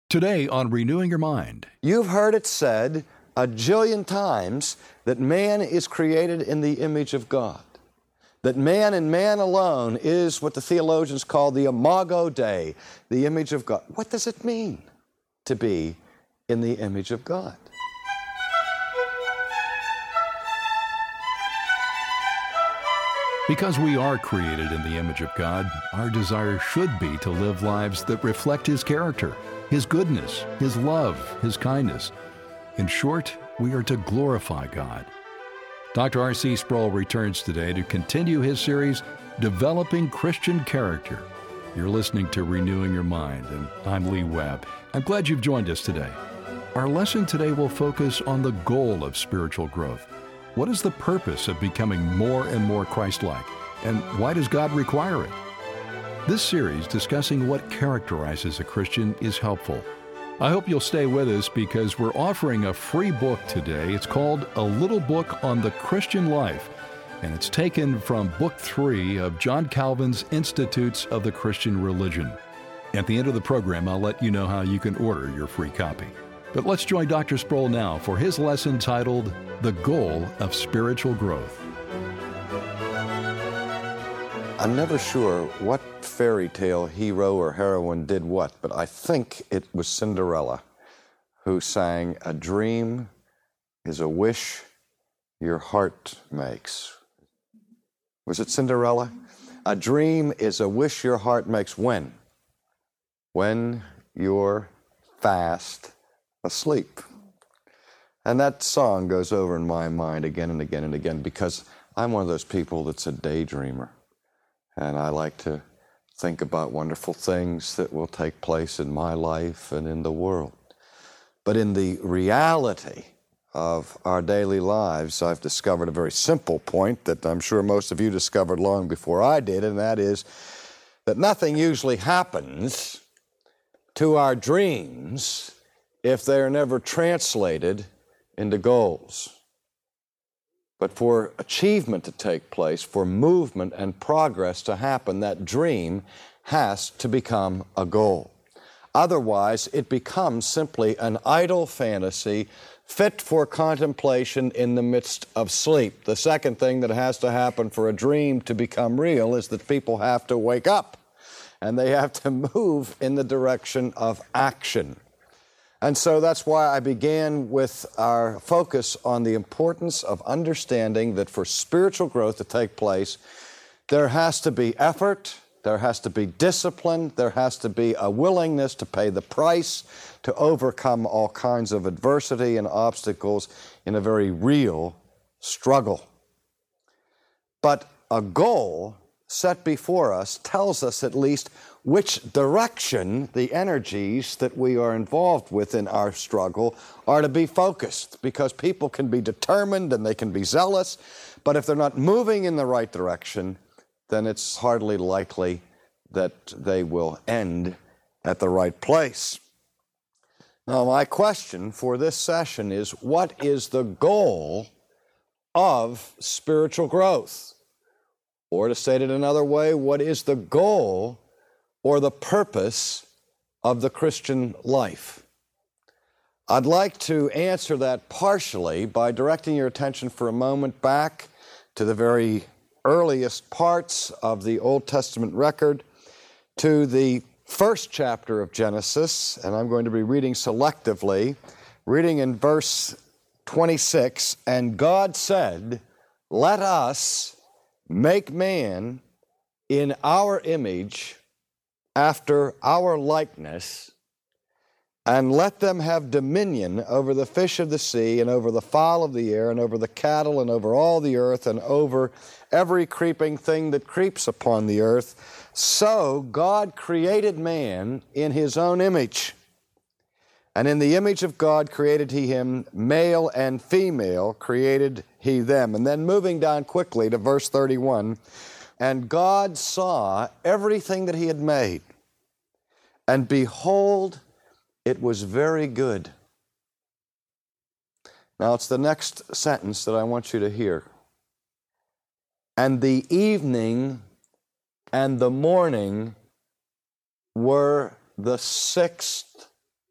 Today on Renewing Your Mind. You've heard it said a jillion times that man is created in the image of God. That man and man alone is what the theologians call the imago Dei, the image of God. What does it mean to be in the image of God? Because we are created in the image of God, our desire should be to live lives that reflect His character, His goodness, His love, His kindness. In short, we are to glorify God. Dr. R.C. Sproul returns today to continue his series, Developing Christian Character. You're listening to Renewing Your Mind, and I'm Lee Webb. I'm glad you've joined us today. Our lesson today will focus on the goal of spiritual growth. What is the purpose of becoming more and more Christ-like, and why does God require it? This series discussing what characterizes a Christian is helpful. I hope you'll stay with us because we're offering a free book today. It's called A Little Book on the Christian Life, and it's taken from Book 3 of John Calvin's Institutes of the Christian Religion. At the end of the program, I'll let you know how you can order your free copy. But let's join Dr. Sproul now for his lesson titled, The Goal of Spiritual Growth. I'm never sure what fairy tale hero or heroine did what, but I think it was Cinderella who sang, "A dream is a wish your heart makes." Was it Cinderella? A dream is a wish your heart makes when? When you're fast asleep. And that song goes over in my mind again and again and again because I'm one of those people that's a daydreamer. And I like to think about wonderful things that will take place in my life and in the world. But in the reality of our daily lives, I've discovered a very simple point that I'm sure most of you discovered long before I did, and that is that nothing usually happens to our dreams if they are never translated into goals. But for achievement to take place, for movement and progress to happen, that dream has to become a goal. Otherwise, it becomes simply an idle fantasy fit for contemplation in the midst of sleep. The second thing that has to happen for a dream to become real is that people have to wake up, and they have to move in the direction of action. And so that's why I began with our focus on the importance of understanding that for spiritual growth to take place, there has to be effort, there has to be discipline, there has to be a willingness to pay the price to overcome all kinds of adversity and obstacles in a very real struggle. But a goal set before us tells us at least which direction the energies that we are involved with in our struggle are to be focused, because people can be determined and they can be zealous, but if they're not moving in the right direction, then it's hardly likely that they will end at the right place. Now, my question for this session is, what is the goal of spiritual growth? Or to state it another way, what is the goal or the purpose of the Christian life? I'd like to answer that partially by directing your attention for a moment back to the very earliest parts of the Old Testament record, to the first chapter of Genesis, and I'm going to be reading selectively, reading in verse 26, "And God said, let us make man in our image, after our likeness, and let them have dominion over the fish of the sea, and over the fowl of the air, and over the cattle, and over all the earth, and over every creeping thing that creeps upon the earth. So God created man in His own image. And in the image of God created He him, male and female created He them." And then moving down quickly to verse 31, "And God saw everything that He had made, and behold, it was very good." Now it's the next sentence that I want you to hear. "And the evening and the morning were the sixth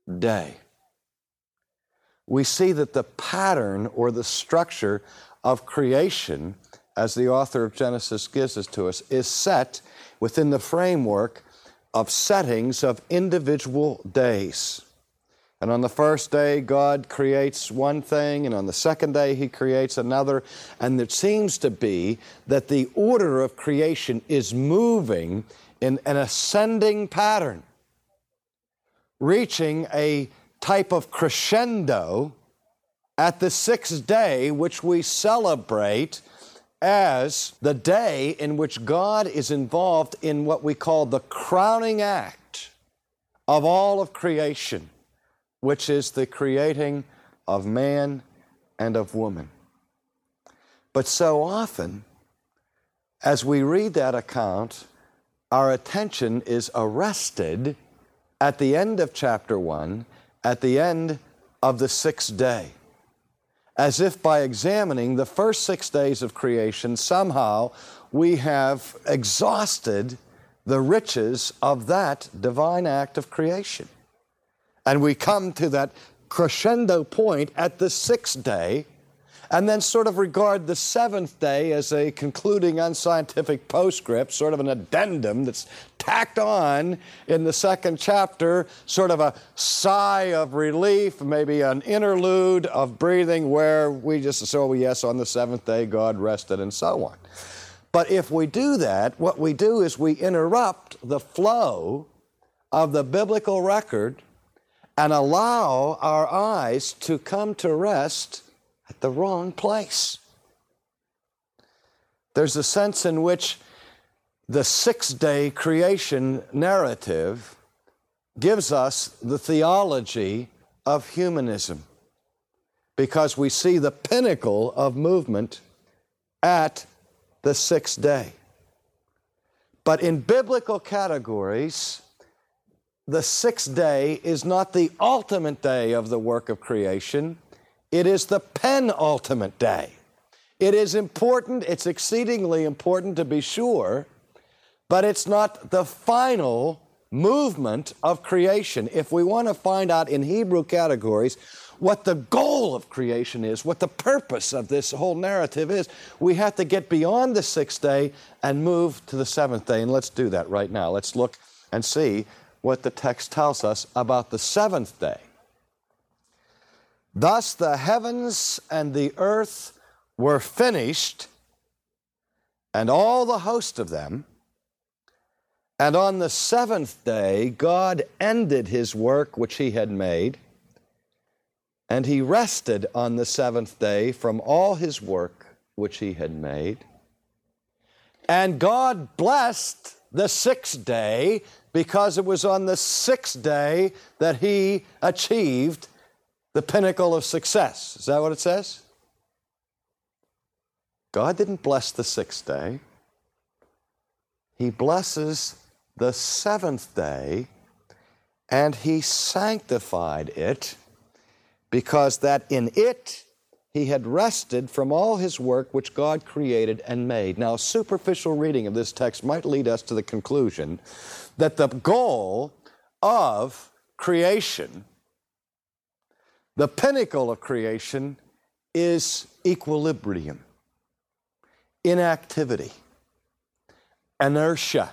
day. We see that the pattern or the structure of creation, as the author of Genesis gives it to us, is set within the framework of settings of individual days. And on the first day, God creates one thing, and on the second day, He creates another. And it seems to be that the order of creation is moving in an ascending pattern, reaching a type of crescendo at the sixth day, which we celebrate as the day in which God is involved in what we call the crowning act of all of creation, which is the creating of man and of woman. But so often, as we read that account, our attention is arrested at the end of chapter 1, at the end of the sixth day, as if by examining the first 6 days of creation, somehow we have exhausted the riches of that divine act of creation. And we come to that crescendo point at the sixth day, and then sort of regard the seventh day as a concluding unscientific postscript, sort of an addendum that's tacked on in the second chapter, sort of a sigh of relief, maybe an interlude of breathing where we just say, oh yes, on the seventh day God rested, and so on. But if we do that, what we do is we interrupt the flow of the biblical record and allow our eyes to come to rest at the wrong place. There's a sense in which the six-day creation narrative gives us the theology of humanism, because we see the pinnacle of movement at the sixth day. But in biblical categories, the sixth day is not the ultimate day of the work of creation. It is the penultimate day. It is important, it's exceedingly important to be sure, but it's not the final movement of creation. If we want to find out in Hebrew categories what the goal of creation is, what the purpose of this whole narrative is, we have to get beyond the sixth day and move to the seventh day. And let's do that right now. Let's look and see what the text tells us about the seventh day. Thus the heavens and the earth were finished, and all the host of them. And on the seventh day God ended His work which He had made, and He rested on the seventh day from all His work which He had made. And God blessed the sixth day, because it was on the sixth day that He achieved the pinnacle of success. Is that what it says? God didn't bless the sixth day. He blesses the seventh day, and He sanctified it, because that in it He had rested from all His work which God created and made. Now, a superficial reading of this text might lead us to the conclusion that the goal of creation, the pinnacle of creation, is equilibrium, inactivity, inertia,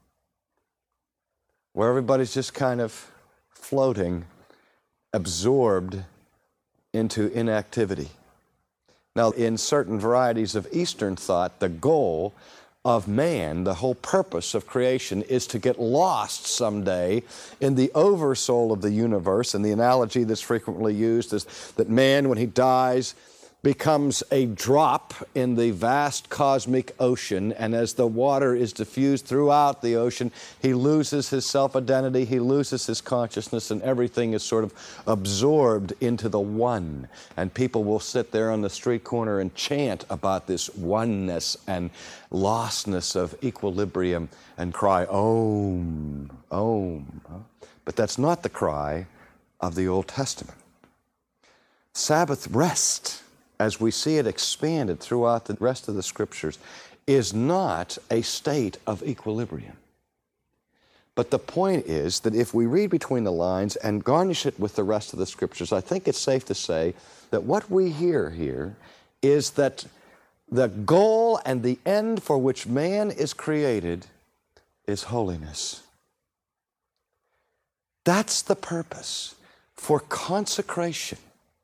where everybody's just kind of floating, absorbed into inactivity. Now, in certain varieties of Eastern thought, the goal of man, the whole purpose of creation, is to get lost someday in the oversoul of the universe. And the analogy that's frequently used is that man, when he dies, becomes a drop in the vast cosmic ocean, and as the water is diffused throughout the ocean, he loses his self-identity, he loses his consciousness, and everything is sort of absorbed into the one. And people will sit there on the street corner and chant about this oneness and lostness of equilibrium and cry, Om, Om. But that's not the cry of the Old Testament. Sabbath rest, as we see it expanded throughout the rest of the Scriptures, is not a state of equilibrium, But the point is that if we read between the lines and garnish it with the rest of the Scriptures, I think it's safe to say that what we hear here is that the goal and the end for which man is created is holiness. That's the purpose for consecration.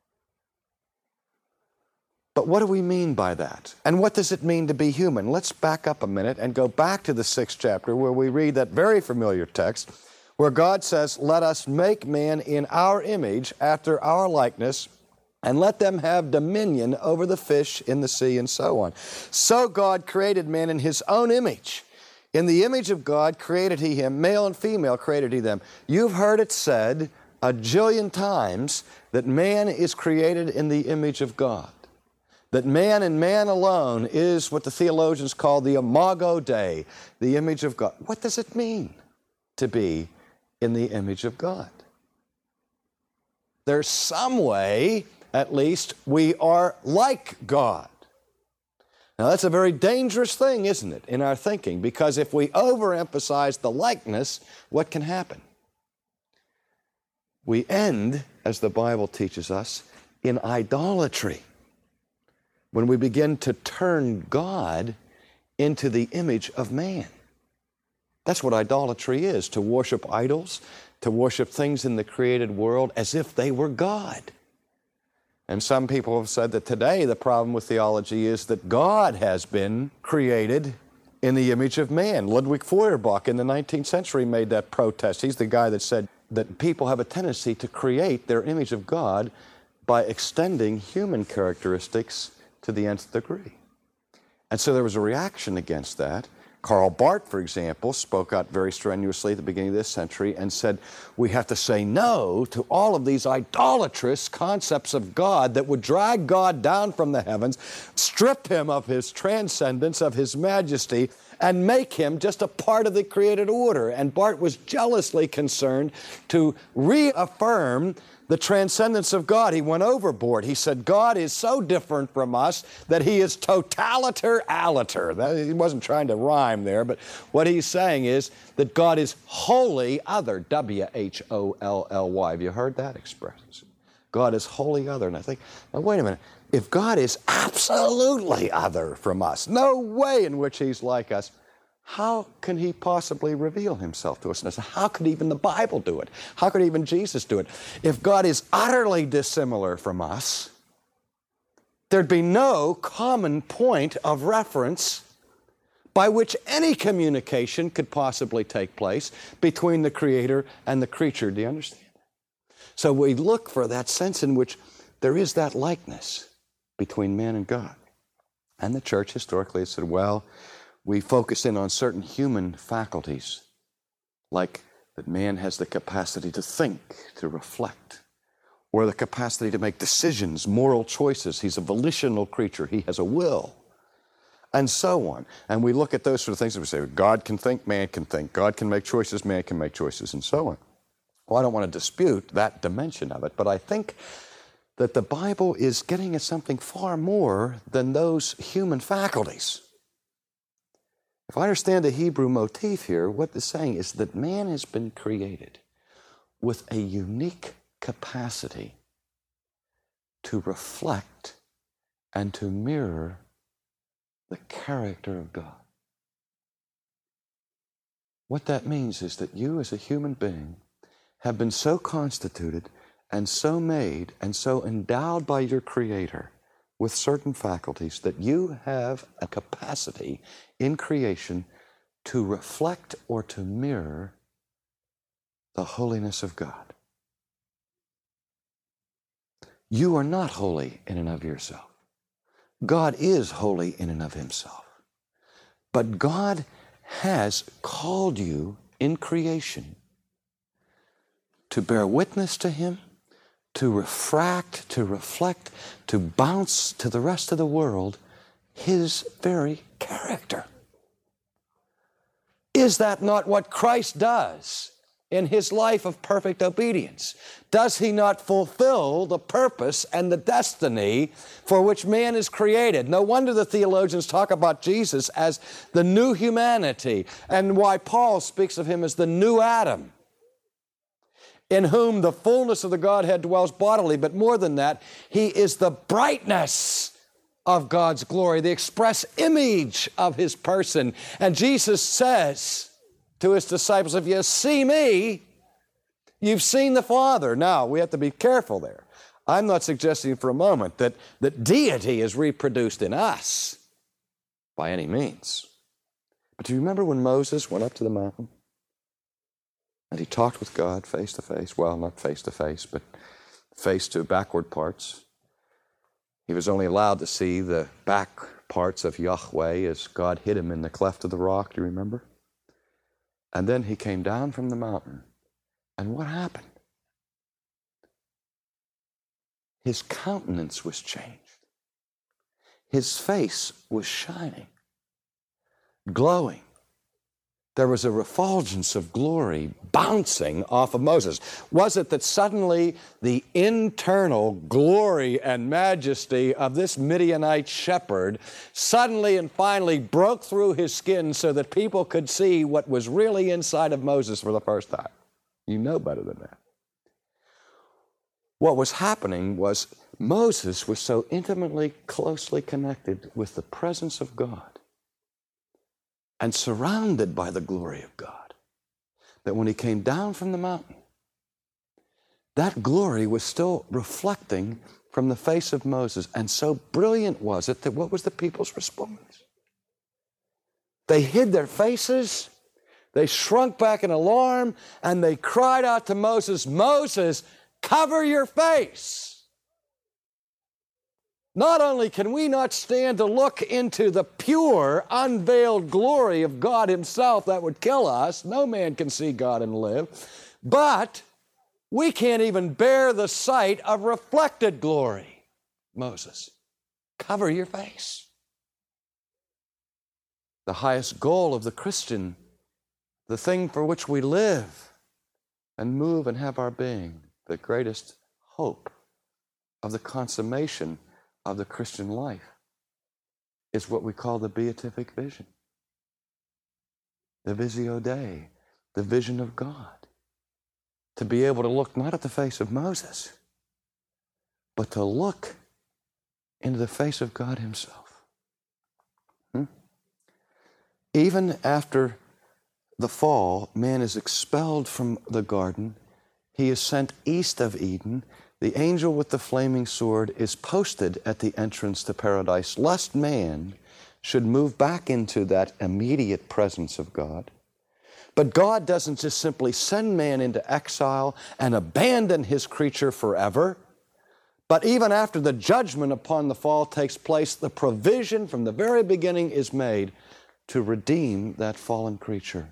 But what do we mean by that? And what does it mean to be human? Let's back up a minute and go back to the 6th chapter where we read that very familiar text where God says, "Let us make man in our image, after our likeness, and let them have dominion over the fish in the sea," and so on. So God created man in His own image. In the image of God created He him, male and female created He them. You've heard it said a jillion times that man is created in the image of God. That man and man alone is what the theologians call the imago Dei, the image of God. What does it mean to be in the image of God? There's some way, at least, we are like God. Now, that's a very dangerous thing, isn't it, in our thinking? Because if we overemphasize the likeness, what can happen? We end, as the Bible teaches us, in idolatry. When we begin to turn God into the image of man. That's what idolatry is, to worship idols, to worship things in the created world as if they were God. And some people have said that today the problem with theology is that God has been created in the image of man. Ludwig Feuerbach in the 19th century made that protest. He's the guy that said that people have a tendency to create their image of God by extending human characteristics to the nth degree. And so there was a reaction against that. Karl Barth, for example, spoke out very strenuously at the beginning of this century and said, we have to say no to all of these idolatrous concepts of God that would drag God down from the heavens, strip Him of His transcendence, of His majesty, and make Him just a part of the created order. And Barth was jealously concerned to reaffirm the transcendence of God. He went overboard. He said, God is so different from us that He is totaliter-aliter. He wasn't trying to rhyme there, but what he's saying is that God is wholly other, W-H-O-L-L-Y. Have you heard that expression? God is wholly other. And I think, now wait a minute, if God is absolutely other from us, no way in which He's like us, how can He possibly reveal Himself to us? And how could even the Bible do it? How could even Jesus do it? If God is utterly dissimilar from us, there'd be no common point of reference by which any communication could possibly take place between the Creator and the creature. Do you understand? So we look for that sense in which there is that likeness between man and God. And the church historically has said, well, we focus in on certain human faculties, like that man has the capacity to think, to reflect, or the capacity to make decisions, moral choices. He's a volitional creature. He has a will, and so on. And we look at those sort of things and we say, God can think, man can think. God can make choices, man can make choices, and so on. Well, I don't want to dispute that dimension of it, but I think that the Bible is getting at something far more than those human faculties. If I understand the Hebrew motif here, what it's saying is that man has been created with a unique capacity to reflect and to mirror the character of God. What that means is that you as a human being have been so constituted and so made and so endowed by your Creator with certain faculties that you have a capacity in creation to reflect or to mirror the holiness of God. You are not holy in and of yourself. God is holy in and of Himself. But God has called you in creation to bear witness to Him, to refract, to reflect, to bounce to the rest of the world His very character. Is that not what Christ does in his life of perfect obedience? Does he not fulfill the purpose and the destiny for which man is created? No wonder the theologians talk about Jesus as the new humanity, and why Paul speaks of him as the new Adam, in whom the fullness of the Godhead dwells bodily. But more than that, he is the brightness of God's glory, the express image of his person. And Jesus says to his disciples, if you see me, you've seen the Father. Now, we have to be careful there. I'm not suggesting for a moment that deity is reproduced in us by any means. But do you remember when Moses went up to the mountain and he talked with God face to face? Well, not face to face, but face to backward parts. He was only allowed to see the back parts of Yahweh as God hid him in the cleft of the rock. Do you remember? And then he came down from the mountain. And what happened? His countenance was changed. His face was shining, glowing. There was a refulgence of glory bouncing off of Moses. Was it that suddenly the internal glory and majesty of this Midianite shepherd suddenly and finally broke through his skin so that people could see what was really inside of Moses for the first time? You know better than that. What was happening was Moses was so intimately, closely connected with the presence of God and surrounded by the glory of God, that when he came down from the mountain, that glory was still reflecting from the face of Moses. And so brilliant was it that what was the people's response? They hid their faces, they shrunk back in alarm, and they cried out to Moses, Moses, cover your face. Not only can we not stand to look into the pure, unveiled glory of God himself, that would kill us. No man can see God and live. But we can't even bear the sight of reflected glory. Moses, cover your face. The highest goal of the Christian, the thing for which we live and move and have our being, the greatest hope of the consummation of the Christian life, is what we call the beatific vision. The Visio Dei, the vision of God. To be able to look not at the face of Moses, but to look into the face of God himself. Even after the fall, man is expelled from the garden. He is sent east of Eden. The angel with the flaming sword is posted at the entrance to paradise, lest man should move back into that immediate presence of God. But God doesn't just simply send man into exile and abandon his creature forever. But even after the judgment upon the fall takes place, the provision from the very beginning is made to redeem that fallen creature.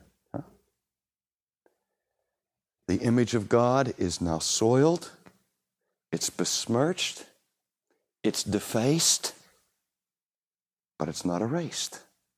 The image of God is now soiled. It's besmirched, it's defaced, but it's not erased.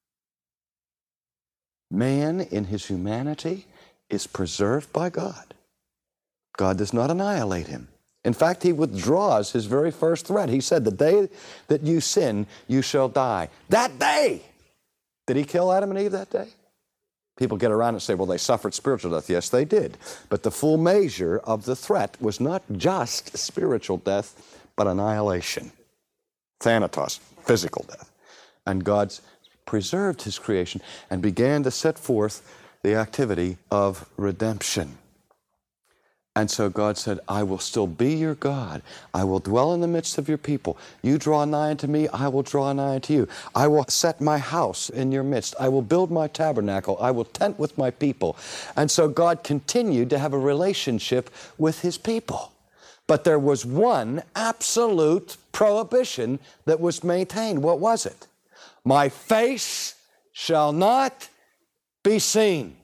Man, in his humanity, is preserved by God. God does not annihilate him. In fact, he withdraws his very first threat. He said, the day that you sin, you shall die. That day! Did he kill Adam and Eve that day? People get around and say, well, they suffered spiritual death. Yes, they did. But the full measure of the threat was not just spiritual death, but annihilation. Thanatos, physical death. And God preserved his creation and began to set forth the activity of redemption. And so God said, I will still be your God. I will dwell in the midst of your people. You draw nigh unto me, I will draw nigh unto you. I will set my house in your midst. I will build my tabernacle. I will tent with my people. And so God continued to have a relationship with his people. But there was one absolute prohibition that was maintained. What was it? My face shall not be seen.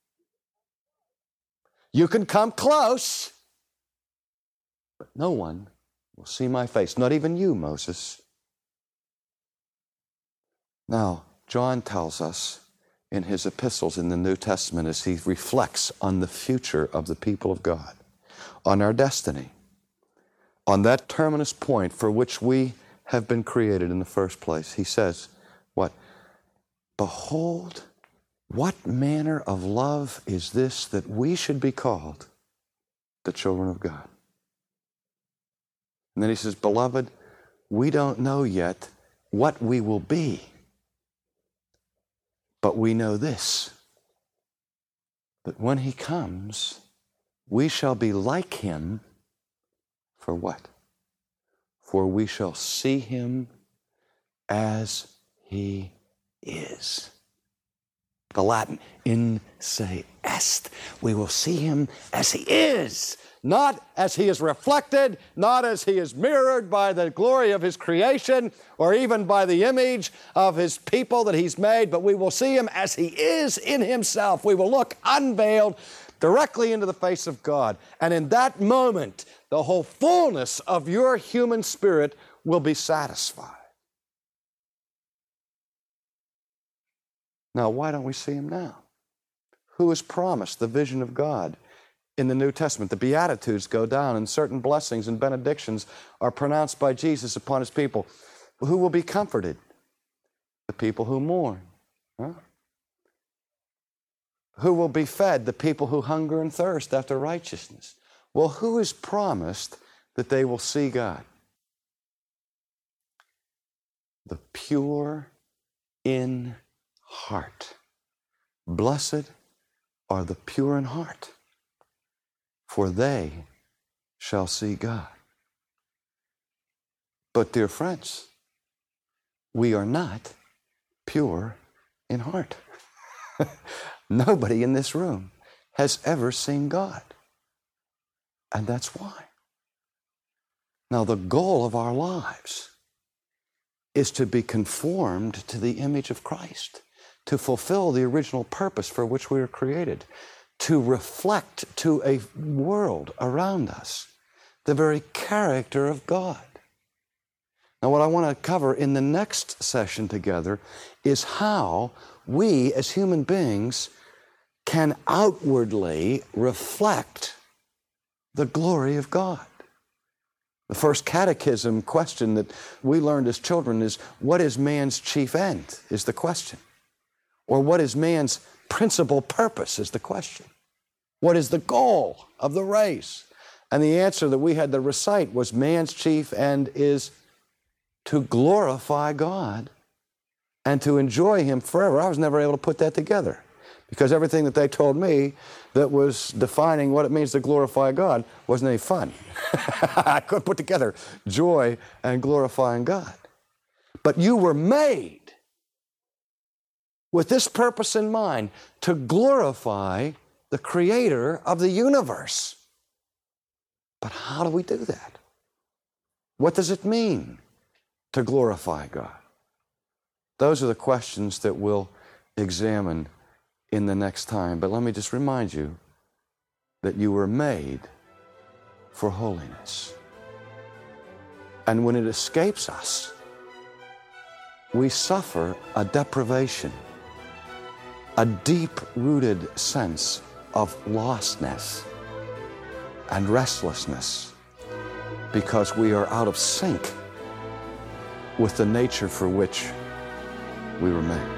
You can come close, but no one will see my face, not even you, Moses. Now, John tells us in his epistles in the New Testament as he reflects on the future of the people of God, on our destiny, on that terminus point for which we have been created in the first place. He says, what? Behold, what manner of love is this that we should be called the children of God? And then he says, beloved, we don't know yet what we will be, but we know this, that when he comes, we shall be like him. For what? For we shall see him as he is. The Latin, in se est. We will see him as he is. Not as he is reflected, not as he is mirrored by the glory of his creation, or even by the image of his people that he's made, but we will see him as he is in himself. We will look unveiled directly into the face of God. And in that moment, the whole fullness of your human spirit will be satisfied. Now, why don't we see him now? Who has promised the vision of God in the New Testament? The Beatitudes go down, and certain blessings and benedictions are pronounced by Jesus upon his people. Who will be comforted? The people who mourn. Huh? Who will be fed? The people who hunger and thirst after righteousness. Well, who has promised that they will see God? The pure in heart. Blessed are the pure in heart, for they shall see God. But, dear friends, we are not pure in heart. Nobody in this room has ever seen God. And that's why. Now, the goal of our lives is to be conformed to the image of Christ, to fulfill the original purpose for which we were created, to reflect to a world around us the very character of God. Now, what I want to cover in the next session together is how we as human beings can outwardly reflect the glory of God. The first catechism question that we learned as children is, what is man's chief end, is the question. Or what is man's principal purpose, is the question. What is the goal of the race? And the answer that we had to recite was, man's chief end is to glorify God and to enjoy him forever. I was never able to put that together, because everything that they told me that was defining what it means to glorify God wasn't any fun. I couldn't put together joy and glorifying God. But you were made with this purpose in mind, to glorify the Creator of the universe. But how do we do that? What does it mean to glorify God? Those are the questions that we'll examine in the next time. But let me just remind you that you were made for holiness. And when it escapes us, we suffer a deprivation, a deep-rooted sense of lostness and restlessness, because we are out of sync with the nature for which we were made.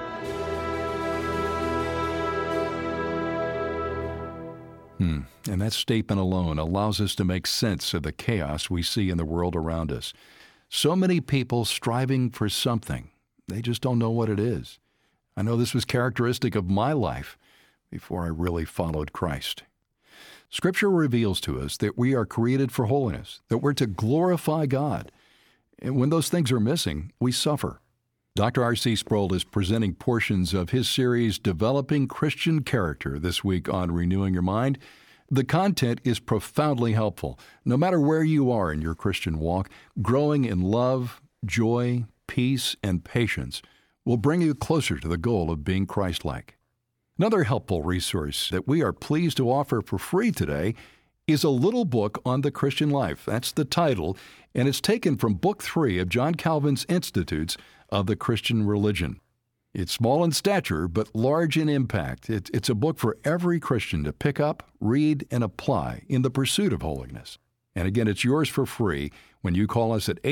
And that statement alone allows us to make sense of the chaos we see in the world around us. So many people striving for something. They just don't know what it is. I know this was characteristic of my life before I really followed Christ. Scripture reveals to us that we are created for holiness, that we're to glorify God. And when those things are missing, we suffer. Dr. R.C. Sproul is presenting portions of his series, Developing Christian Character, this week on Renewing Your Mind. The content is profoundly helpful. No matter where you are in your Christian walk, growing in love, joy, peace, and patience will bring you closer to the goal of being Christ-like. Another helpful resource that we are pleased to offer for free today is a little book on the Christian life. That's the title, and it's taken from Book 3 of John Calvin's Institutes of the Christian Religion. It's small in stature, but large in impact. It's a book for every Christian to pick up, read, and apply in the pursuit of holiness. And again, it's yours for free when you call us at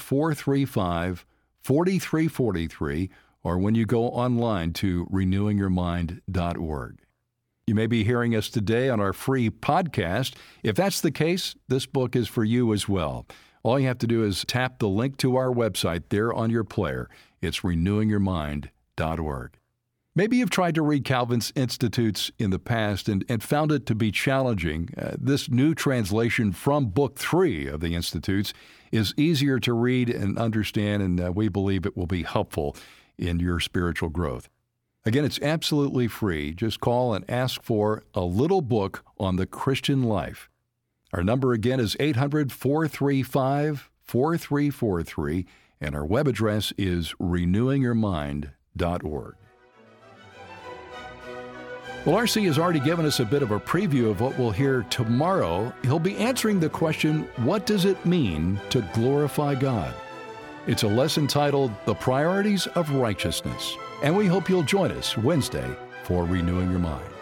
800-435-4343 or when you go online to renewingyourmind.org. You may be hearing us today on our free podcast. If that's the case, this book is for you as well. All you have to do is tap the link to our website there on your player. It's renewingyourmind.org. Maybe you've tried to read Calvin's Institutes in the past and found it to be challenging. This new translation from Book 3 of the Institutes is easier to read and understand, and we believe it will be helpful in your spiritual growth. Again, it's absolutely free. Just call and ask for a little book on the Christian life. Our number again is 800-435-4343, and our web address is renewingyourmind.org. Well, R.C. has already given us a bit of a preview of what we'll hear tomorrow. He'll be answering the question, what does it mean to glorify God? It's a lesson titled, The Priorities of Righteousness. And we hope you'll join us Wednesday for Renewing Your Mind.